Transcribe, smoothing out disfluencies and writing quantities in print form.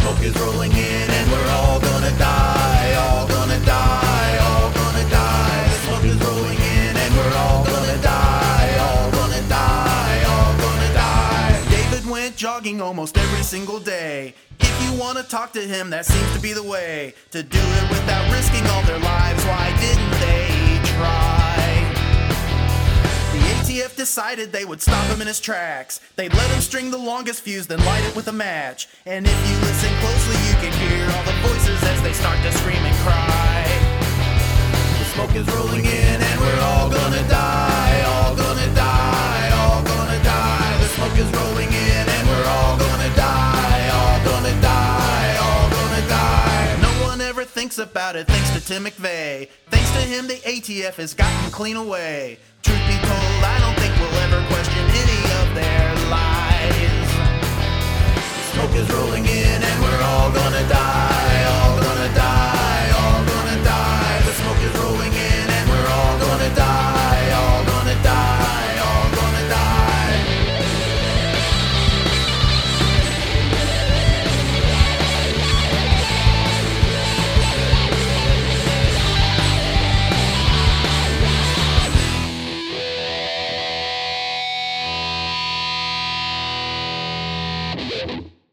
smoke is rolling in and we're all gonna die, all gonna die, all gonna die. The smoke is rolling in and we're all gonna die, all gonna die, all gonna die. David went jogging almost every single day. If you wanna talk to him, that seems to be the way to do it without risking all their lives. Why didn't they try? The ATF decided they would stop him in his tracks. They'd let him string the longest fuse, then light it with a match. And if you listen closely, you can hear all the voices as they start to scream and cry. The smoke is rolling in and we're all gonna die, all gonna die, all gonna die. The smoke is rolling in and we're all gonna die, all gonna die, all gonna die. No one ever thinks about it thanks to Tim McVeigh. Thanks to him, the ATF has gotten clean away. Truth be told, I don't think we'll ever question any of their lies. The smoke is rolling in and we're all gonna die.